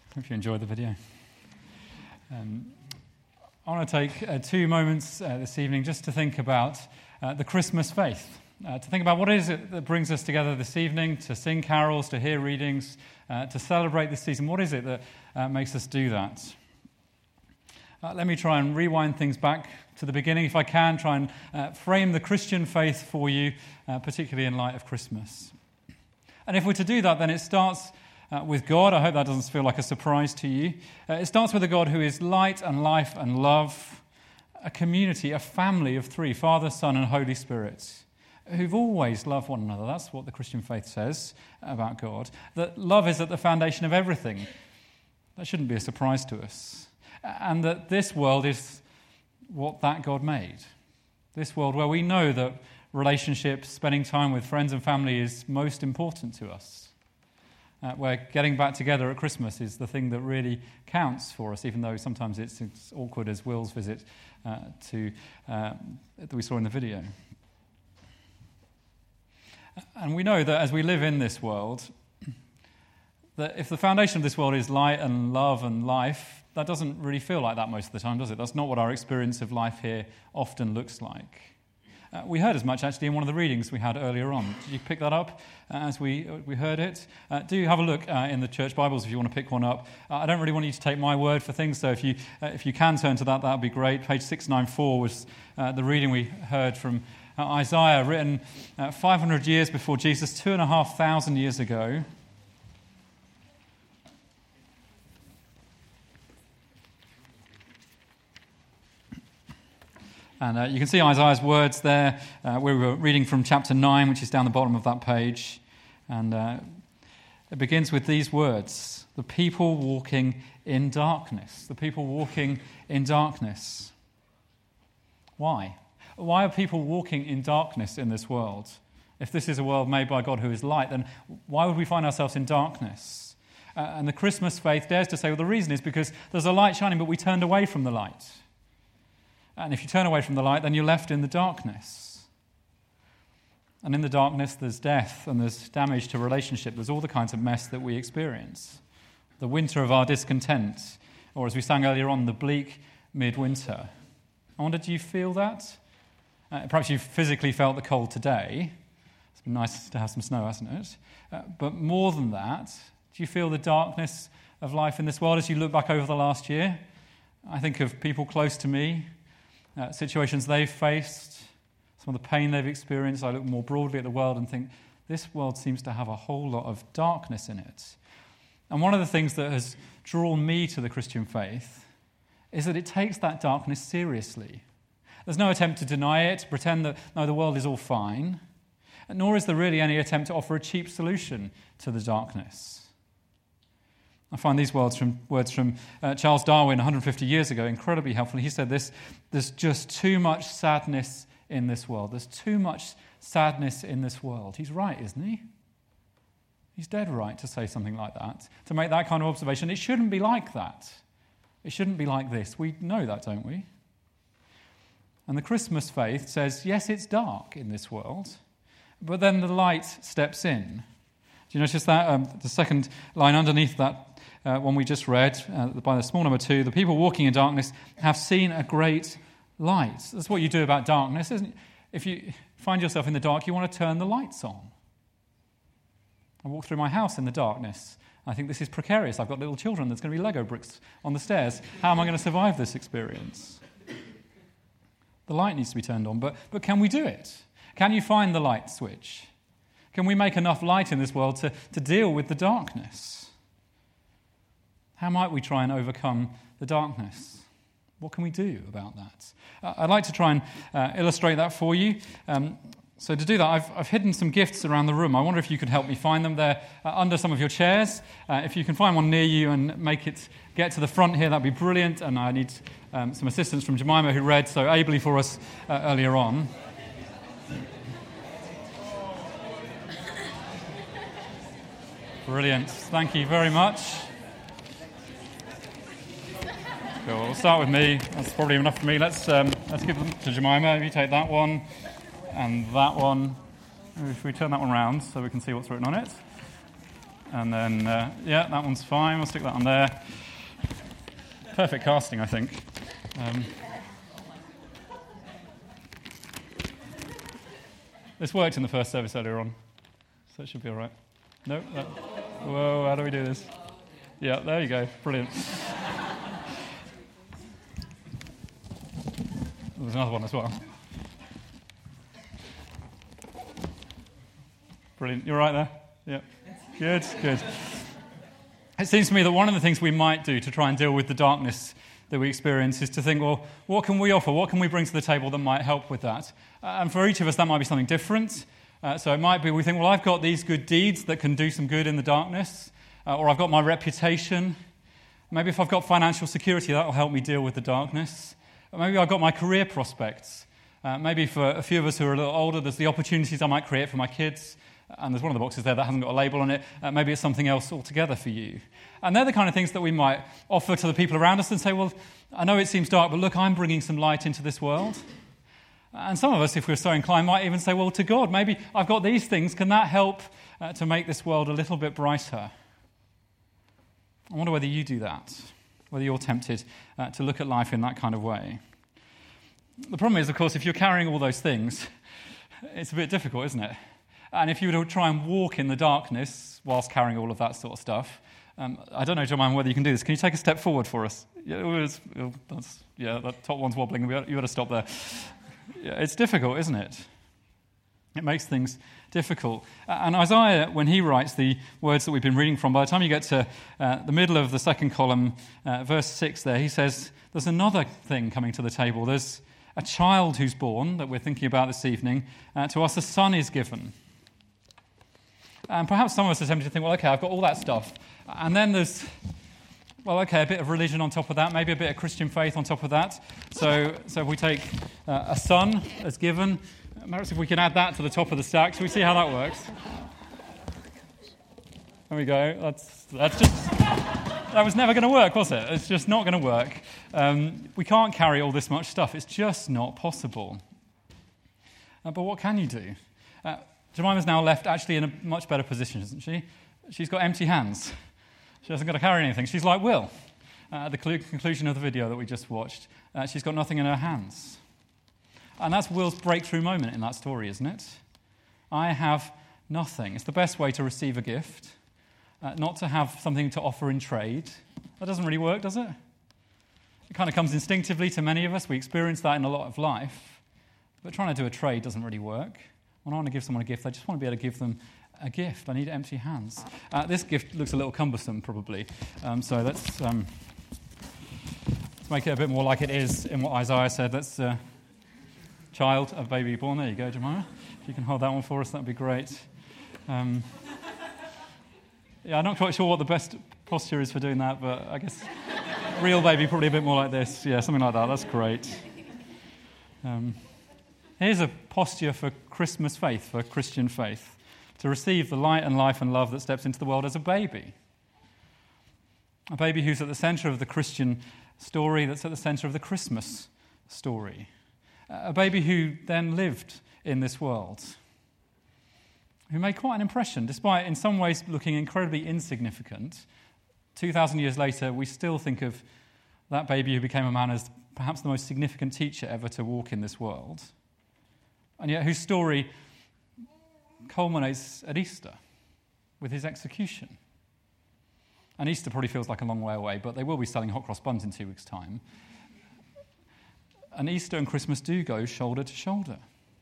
Hope you enjoyed the video. I want to take 2 moments this evening just to think about the Christmas faith, to think about what is it that brings us together this evening, to sing carols, to hear readings, to celebrate this season. What is it that makes us do that? Let me try and rewind things back to the beginning, if I can, try and frame the Christian faith for you, particularly in light of Christmas. And if we're to do that, then it starts with God. I hope that doesn't feel like a surprise to you. It starts with a God who is light and life and love, a community, a family of 3, Father, Son, and Holy Spirit, who've always loved one another. That's what the Christian faith says about God, that love is at the foundation of everything. That shouldn't be a surprise to us. And that this world is what that God made. This world where we know that relationships, spending time with friends and family is most important to us. Where getting back together at Christmas is the thing that really counts for us, even though sometimes it's awkward, as Will's visit that we saw in the video. And we know that as we live in this world, that if the foundation of this world is light and love and life, that doesn't really feel like that most of the time, does it? That's not what our experience of life here often looks like. We heard as much, actually, in one of the readings we had earlier on. Did you pick that up as we heard it? Do have a look in the church Bibles if you want to pick one up. I don't really want you to take my word for things, so if you can turn to that would be great. Page 694 was the reading we heard from Isaiah, written 500 years before Jesus, 2,500 years ago. And you can see Isaiah's words there. We were reading from chapter 9, which is down the bottom of that page. And it begins with these words: the people walking in darkness. The people walking in darkness. Why? Why are people walking in darkness in this world? If this is a world made by God who is light, then why would we find ourselves in darkness? And the Christmas faith dares to say, well, the reason is because there's a light shining, but we turned away from the light. And if you turn away from the light, then you're left in the darkness. And in the darkness, there's death and there's damage to relationship. There's all the kinds of mess that we experience. The winter of our discontent, or as we sang earlier on, the bleak midwinter. I wonder, do you feel that? Perhaps you've physically felt the cold today. It's been nice to have some snow, hasn't it? But more than that, do you feel the darkness of life in this world as you look back over the last year? I think of people close to me, situations they've faced, some of the pain they've experienced. I look more broadly at the world and think, this world seems to have a whole lot of darkness in it. And one of the things that has drawn me to the Christian faith is that it takes that darkness seriously. There's no attempt to deny it, to pretend that, no, the world is all fine, nor is there really any attempt to offer a cheap solution to the darkness. I find these words from Charles Darwin 150 years ago incredibly helpful. He said this: there's just too much sadness in this world. There's too much sadness in this world. He's right, isn't he? He's dead right to say something like that, to make that kind of observation. It shouldn't be like that. It shouldn't be like this. We know that, don't we? And the Christmas faith says, yes, it's dark in this world, but then the light steps in. Do you notice that? The second line underneath that one we just read, by the small number 2, the people walking in darkness have seen a great light. That's what you do about darkness, isn't it? If you find yourself in the dark, you want to turn the lights on. I walk through my house in the darkness. I think this is precarious. I've got little children. There's going to be Lego bricks on the stairs. How am I going to survive this experience? The light needs to be turned on. But can we do it? Can you find the light switch? Can we make enough light in this world to deal with the darkness? How might we try and overcome the darkness? What can we do about that? I'd like to try and illustrate that for you. So to do that, I've hidden some gifts around the room. I wonder if you could help me find them. They're under some of your chairs. If you can find one near you and make it get to the front here, that'd be brilliant. And I need some assistance from Jemima, who read so ably for us earlier on. Brilliant. Thank you very much. Cool. We'll start with me. That's probably enough for me. Let's give them to Jemima. If you take that one and that one. If we turn that one around so we can see what's written on it. And then, that one's fine. We'll stick that on there. Perfect casting, I think. This worked in the first service earlier on, so it should be all right. No? Whoa, how do we do this? Yeah, there you go. Brilliant. There's another one as well. Brilliant. You're right there? Yeah. Good. It seems to me that one of the things we might do to try and deal with the darkness that we experience is to think, well, what can we offer? What can we bring to the table that might help with that? And for each of us, that might be something different. So it might be we think, well, I've got these good deeds that can do some good in the darkness, or I've got my reputation. Maybe if I've got financial security, that will help me deal with the darkness. Or maybe I've got my career prospects. Maybe for a few of us who are a little older, there's the opportunities I might create for my kids. And there's one of the boxes there that hasn't got a label on it. Maybe it's something else altogether for you. And they're the kind of things that we might offer to the people around us and say, well, I know it seems dark, but look, I'm bringing some light into this world. And some of us, if we're so inclined, might even say, well, to God, maybe I've got these things. Can that help to make this world a little bit brighter? I wonder whether you do that, whether you're tempted to look at life in that kind of way. The problem is, of course, if you're carrying all those things, it's a bit difficult, isn't it? And if you were to try and walk in the darkness whilst carrying all of that sort of stuff, I don't know, John, whether you can do this. Can you take a step forward for us? That top one's wobbling. You got to stop there. Yeah, it's difficult, isn't it? It makes things difficult. And Isaiah, when he writes the words that we've been reading from, by the time you get to the middle of the second column, verse 6 there, he says, there's another thing coming to the table. There's a child who's born that we're thinking about this evening. To us a son is given. And perhaps some of us are tempted to think, well, okay, I've got all that stuff. And then there's, a bit of religion on top of that, maybe a bit of Christian faith on top of that. So if we take a son as given, perhaps if we can add that to the top of the stack, shall we see how that works? There we go. That was never going to work, was it? It's just not going to work. We can't carry all this much stuff. It's just not possible. But what can you do? Jemima's now left actually in a much better position, isn't she? She's got empty hands. She hasn't got to carry anything. She's like Will at the conclusion of the video that we just watched. She's got nothing in her hands. And that's Will's breakthrough moment in that story, isn't it? I have nothing. It's the best way to receive a gift, not to have something to offer in trade. That doesn't really work, does it? It kind of comes instinctively to many of us. We experience that in a lot of life. But trying to do a trade doesn't really work. When I want to give someone a gift, I just want to be able to give them a gift. I need empty hands. This gift looks a little cumbersome, probably. So let's make it a bit more like it is in what Isaiah said. Let's child, a baby born. There you go, Jemima. If you can hold that one for us, that'd be great. I'm not quite sure what the best posture is for doing that, but I guess real baby probably a bit more like this. Yeah, something like that. That's great. Here's a posture for Christmas faith, for Christian faith, to receive the light and life and love that steps into the world as a baby. A baby who's at the centre of the Christian story, that's at the centre of the Christmas story. A baby who then lived in this world, who made quite an impression, despite in some ways looking incredibly insignificant. 2,000 years later, we still think of that baby who became a man as perhaps the most significant teacher ever to walk in this world. And yet whose story culminates at Easter with his execution. And Easter probably feels like a long way away, but they will be selling hot cross buns in 2 weeks' time. And Easter and Christmas do go shoulder to shoulder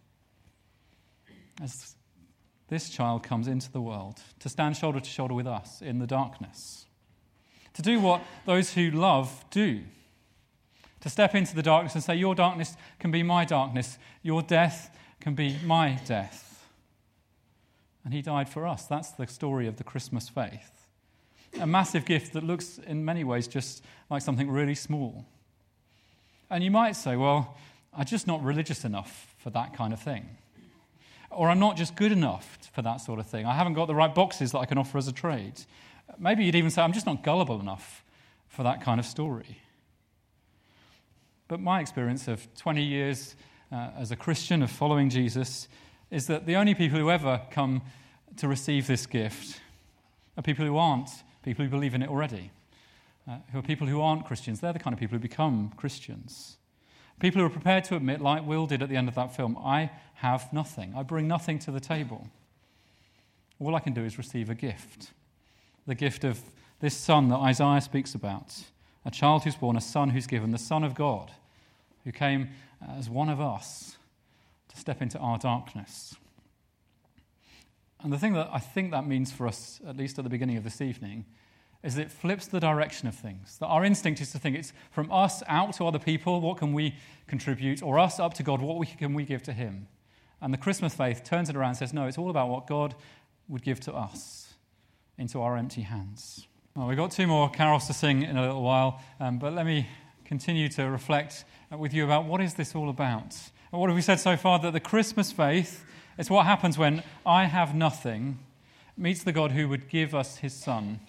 as this child comes into the world to stand shoulder to shoulder with us in the darkness, to do what those who love do, to step into the darkness and say, your darkness can be my darkness, your death can be my death. And he died for us. That's the story of the Christmas faith. A massive gift that looks in many ways just like something really small. And you might say, well, I'm just not religious enough for that kind of thing. Or I'm not just good enough for that sort of thing. I haven't got the right boxes that I can offer as a trade. Maybe you'd even say, I'm just not gullible enough for that kind of story. But my experience of 20 years as a Christian, of following Jesus, is that the only people who ever come to receive this gift are people who aren't people who believe in it already, who are people who aren't Christians. They're the kind of people who become Christians. People who are prepared to admit, like Will did at the end of that film, I have nothing. I bring nothing to the table. All I can do is receive a gift. The gift of this son that Isaiah speaks about. A child who's born, a son who's given, the Son of God, who came as one of us to step into our darkness. And the thing that I think that means for us, at least at the beginning of this evening, is that it flips the direction of things. That our instinct is to think it's from us out to other people, what can we contribute, or us up to God, what can we give to him? And the Christmas faith turns it around and says, no, it's all about what God would give to us into our empty hands. Well, we've got 2 more carols to sing in a little while, but let me continue to reflect with you about what is this all about. And what have we said so far? That the Christmas faith is what happens when I have nothing meets the God who would give us his son.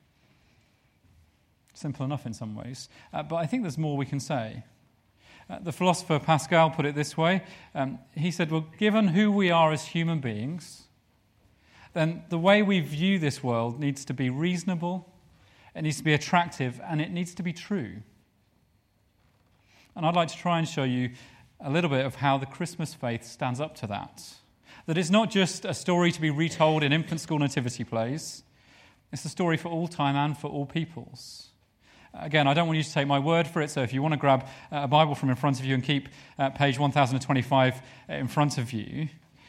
Simple enough in some ways, but I think there's more we can say. The philosopher Pascal put it this way. He said, well, given who we are as human beings, then the way we view this world needs to be reasonable, it needs to be attractive, and it needs to be true. And I'd like to try and show you a little bit of how the Christmas faith stands up to that. That it's not just a story to be retold in infant school nativity plays. It's a story for all time and for all peoples. Again, I don't want you to take my word for it, so if you want to grab a Bible from in front of you and keep page 1025 in front of you.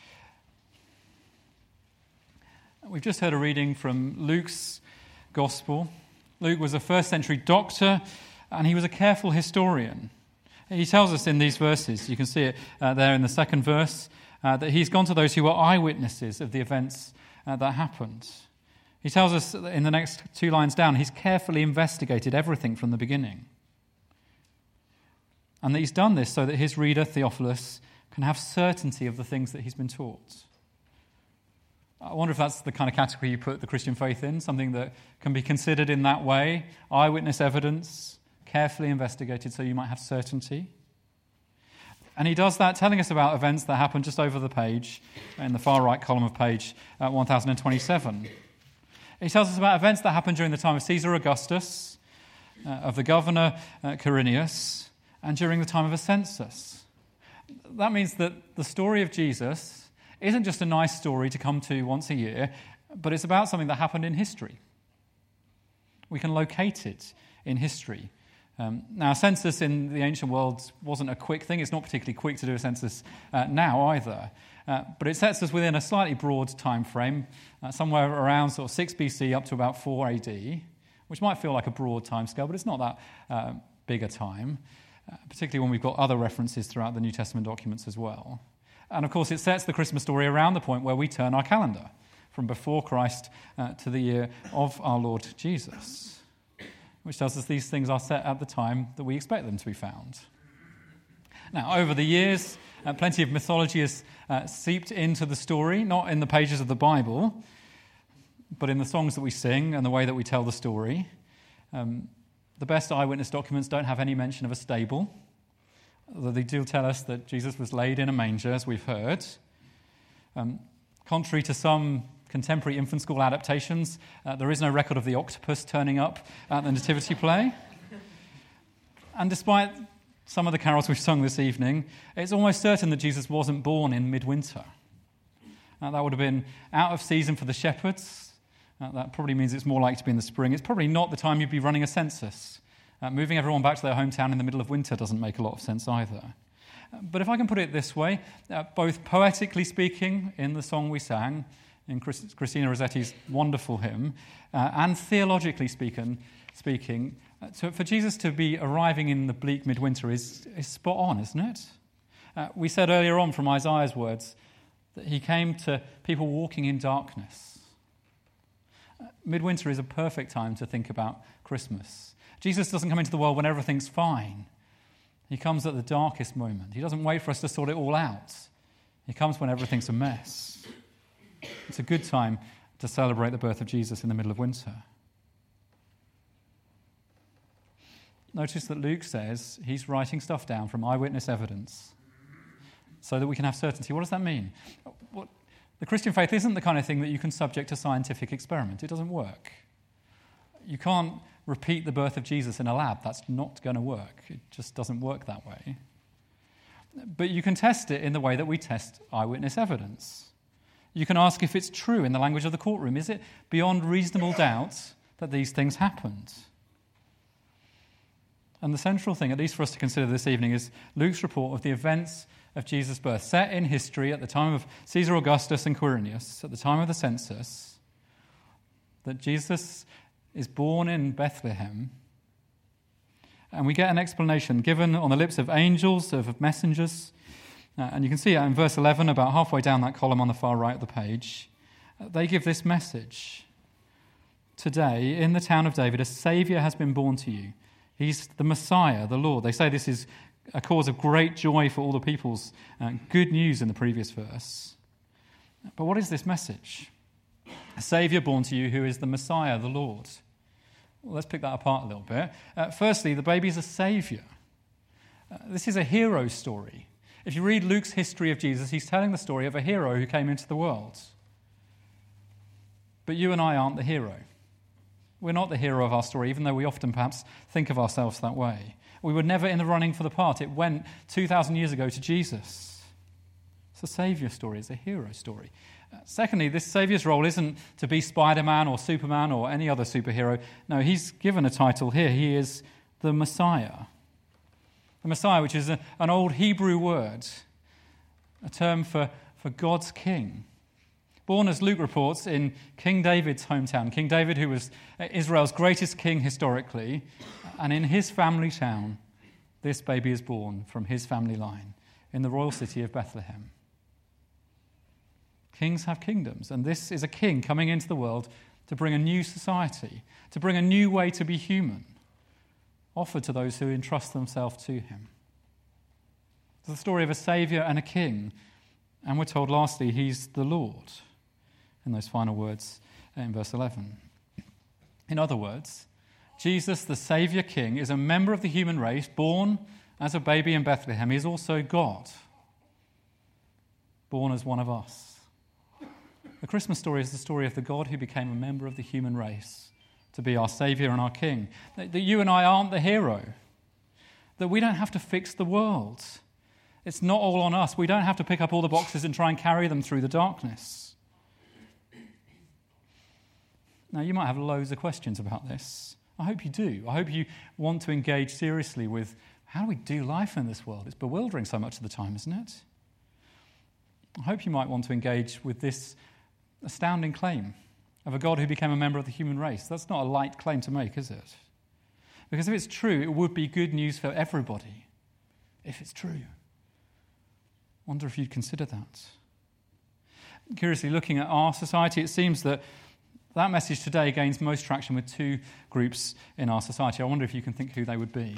We've just heard a reading from Luke's Gospel. Luke was a first century doctor, and he was a careful historian. He tells us in these verses, you can see it there in the second verse, that he's gone to those who were eyewitnesses of the events that happened. He tells us in the next 2 lines down, he's carefully investigated everything from the beginning. And that he's done this so that his reader, Theophilus, can have certainty of the things that he's been taught. I wonder if that's the kind of category you put the Christian faith in, something that can be considered in that way, eyewitness evidence, carefully investigated so you might have certainty. And he does that telling us about events that happened just over the page, in the far right column of page 1027. He tells us about events that happened during the time of Caesar Augustus, of the governor Quirinius, and during the time of a census. That means that the story of Jesus isn't just a nice story to come to once a year, but it's about something that happened in history. We can locate it in history. Now, a census in the ancient world wasn't a quick thing. It's not particularly quick to do a census now either. But it sets us within a slightly broad time frame, somewhere around sort of 6 BC up to about 4 AD, which might feel like a broad time scale, but it's not that big a time, particularly when we've got other references throughout the New Testament documents as well. And of course, it sets the Christmas story around the point where we turn our calendar from before Christ to the year of our Lord Jesus, which tells us these things are set at the time that we expect them to be found. Now, over the years, plenty of mythology has seeped into the story, not in the pages of the Bible, but in the songs that we sing and the way that we tell the story. The best eyewitness documents don't have any mention of a stable, although they do tell us that Jesus was laid in a manger, as we've heard. Contrary to some contemporary infant school adaptations, there is no record of the octopus turning up at the nativity play. And despite some of the carols we've sung this evening, it's almost certain that Jesus wasn't born in midwinter. That would have been out of season for the shepherds. That probably means it's more likely to be in the spring. It's probably not the time you'd be running a census. Moving everyone back to their hometown in the middle of winter doesn't make a lot of sense either. But if I can put it this way, both poetically speaking in the song we sang, in Christina Rossetti's wonderful hymn, and theologically speaking, for Jesus to be arriving in the bleak midwinter is spot on, isn't it? We said earlier on from Isaiah's words that he came to people walking in darkness. Midwinter is a perfect time to think about Christmas. Jesus doesn't come into the world when everything's fine. He comes at the darkest moment. He doesn't wait for us to sort it all out. He comes when everything's a mess. It's a good time to celebrate the birth of Jesus in the middle of winter. Notice that Luke says he's writing stuff down from eyewitness evidence so that we can have certainty. What does that mean? The Christian faith isn't the kind of thing that you can subject to scientific experiment. It doesn't work. You can't repeat the birth of Jesus in a lab. That's not going to work. It just doesn't work that way. But you can test it in the way that we test eyewitness evidence. You can ask if it's true in the language of the courtroom. Is it beyond reasonable doubt that these things happened? And the central thing, at least for us to consider this evening, is Luke's report of the events of Jesus' birth, set in history at the time of Caesar Augustus and Quirinius, at the time of the census, that Jesus is born in Bethlehem. And we get an explanation given on the lips of angels, of messengers. And you can see it in verse 11, about halfway down that column on the far right of the page. They give this message. Today, in the town of David, a Saviour has been born to you. He's the Messiah, the Lord. They say this is a cause of great joy for all the peoples. Good news in the previous verse. But what is this message? A Saviour born to you who is the Messiah, the Lord. Well, let's pick that apart a little bit. Firstly, the baby's a Saviour. This is a hero story. If you read Luke's history of Jesus, he's telling the story of a hero who came into the world. But you and I aren't the hero. We're not the hero of our story, even though we often perhaps think of ourselves that way. We were never in the running for the part. It went 2,000 years ago to Jesus. It's a Saviour story. It's a hero story. Secondly, this Saviour's role isn't to be Spider-Man or Superman or any other superhero. No, he's given a title here. He is the Messiah. The Messiah, which is an old Hebrew word, a term for God's king. Born, as Luke reports, in King David's hometown. King David, who was Israel's greatest king historically. And in his family town, this baby is born from his family line in the royal city of Bethlehem. Kings have kingdoms, and this is a king coming into the world to bring a new society, to bring a new way to be human, offered to those who entrust themselves to him. It's the story of a Saviour and a king, and we're told lastly, he's the Lord, in those final words in verse 11. In other words, Jesus, the Saviour King, is a member of the human race, born as a baby in Bethlehem. He is also God, born as one of us. The Christmas story is the story of the God who became a member of the human race to be our Saviour and our King. That you and I aren't the hero. That we don't have to fix the world. It's not all on us. We don't have to pick up all the boxes and try and carry them through the darkness. Now, you might have loads of questions about this. I hope you do. I hope you want to engage seriously with how do we do life in this world? It's bewildering so much of the time, isn't it? I hope you might want to engage with this astounding claim of a God who became a member of the human race. That's not a light claim to make, is it? Because if it's true, it would be good news for everybody. If it's true. I wonder if you'd consider that. Curiously, looking at our society, it seems that message today gains most traction with two groups in our society. I wonder if you can think who they would be.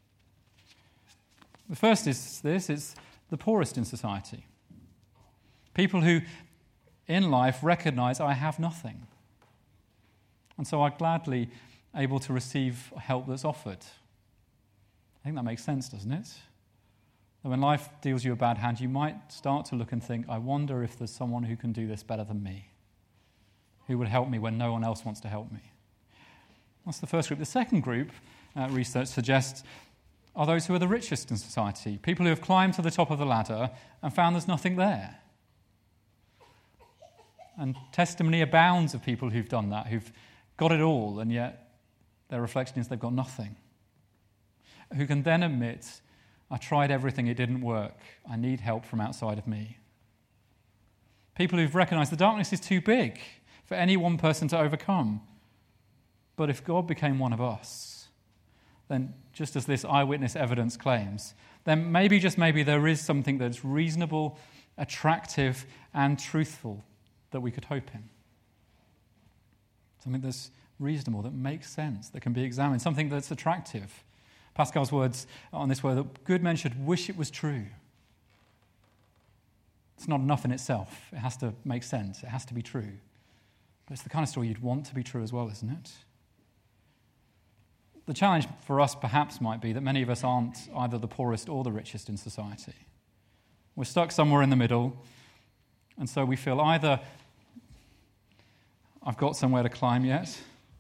The first is this, it's the poorest in society. People who, in life, recognise I have nothing. And so are gladly able to receive help that's offered. I think that makes sense, doesn't it? That when life deals you a bad hand, you might start to look and think, I wonder if there's someone who can do this better than me, who would help me when no one else wants to help me. That's the first group. The second group, research suggests, are those who are the richest in society, people who have climbed to the top of the ladder and found there's nothing there. And testimony abounds of people who've done that, who've got it all, and yet their reflection is they've got nothing. Who can then admit, I tried everything, it didn't work. I need help from outside of me. People who've recognised the darkness is too big for any one person to overcome. But if God became one of us, then just as this eyewitness evidence claims, then maybe, just maybe, there is something that's reasonable, attractive, and truthful that we could hope in. Something that's reasonable, that makes sense, that can be examined, something that's attractive. Pascal's words on this were that good men should wish it was true. It's not enough in itself. It has to make sense. It has to be true. But it's the kind of story you'd want to be true as well, isn't it? The challenge for us perhaps might be that many of us aren't either the poorest or the richest in society. We're stuck somewhere in the middle. And so we feel either I've got somewhere to climb yet.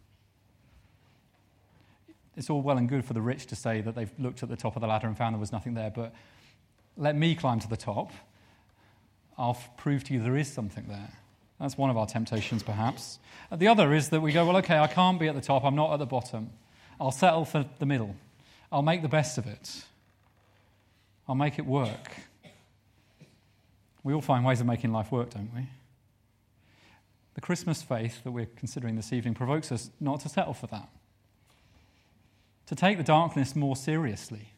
It's all well and good for the rich to say that they've looked at the top of the ladder and found there was nothing there, but let me climb to the top. I'll prove to you there is something there. That's one of our temptations, perhaps. The other is that we go, well, okay, I can't be at the top. I'm not at the bottom. I'll settle for the middle. I'll make the best of it. I'll make it work. We all find ways of making life work, don't we? The Christmas faith that we're considering this evening provokes us not to settle for that, to take the darkness more seriously,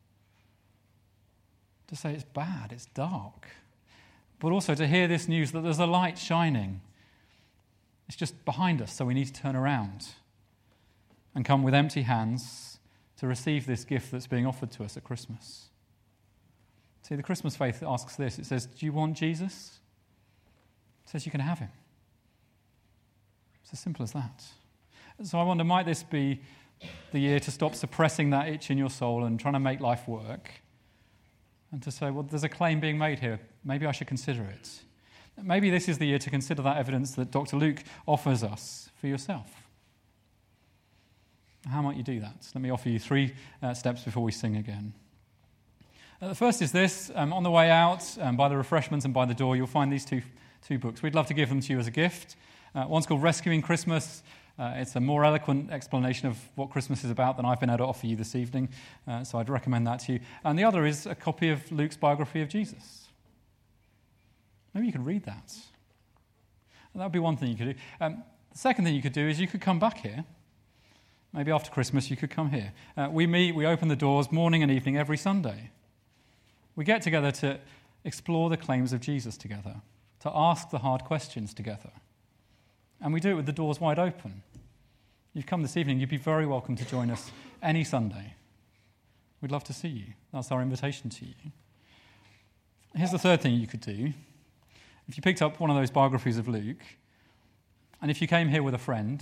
to say it's bad, it's dark, but also to hear this news that there's a light shining. It's just behind us, so we need to turn around and come with empty hands to receive this gift that's being offered to us at Christmas. See, the Christmas faith asks this. It says, do you want Jesus? It says you can have him. It's as simple as that. So I wonder, might this be the year to stop suppressing that itch in your soul and trying to make life work, and to say, well, there's a claim being made here. Maybe I should consider it. Maybe this is the year to consider that evidence that Dr. Luke offers us for yourself. How might you do that? Let me offer you 3 steps before we sing again. The first is this. On the way out, by the refreshments and by the door, you'll find these two books. We'd love to give them to you as a gift. One's called Rescuing Christmas. It's a more eloquent explanation of what Christmas is about than I've been able to offer you this evening, so I'd recommend that to you. And the other is a copy of Luke's biography of Jesus. Maybe you could read that. And that would be one thing you could do. The second thing you could do is you could come back here. Maybe after Christmas you could come here. We meet, we open the doors morning and evening every Sunday. We get together to explore the claims of Jesus together, to ask the hard questions together. And we do it with the doors wide open. You've come this evening, you'd be very welcome to join us any Sunday. We'd love to see you. That's our invitation to you. Here's the third thing you could do. If you picked up one of those biographies of Luke, and if you came here with a friend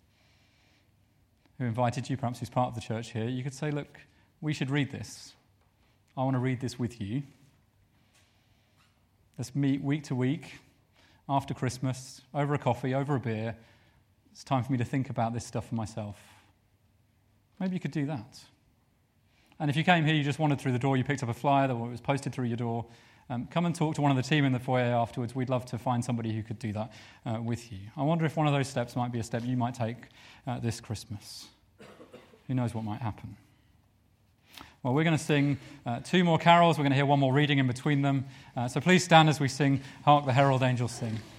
who invited you, perhaps who's part of the church here, you could say, look, we should read this. I want to read this with you. Let's meet week to week, after Christmas, over a coffee, over a beer. It's time for me to think about this stuff for myself. Maybe you could do that. And if you came here, you just wandered through the door, you picked up a flyer that was posted through your door, come and talk to one of the team in the foyer afterwards. We'd love to find somebody who could do that with you. I wonder if one of those steps might be a step you might take this Christmas. Who knows what might happen? Well, we're going to sing 2 more carols. We're going to hear one more reading in between them. So please stand as we sing, Hark the Herald Angels Sing.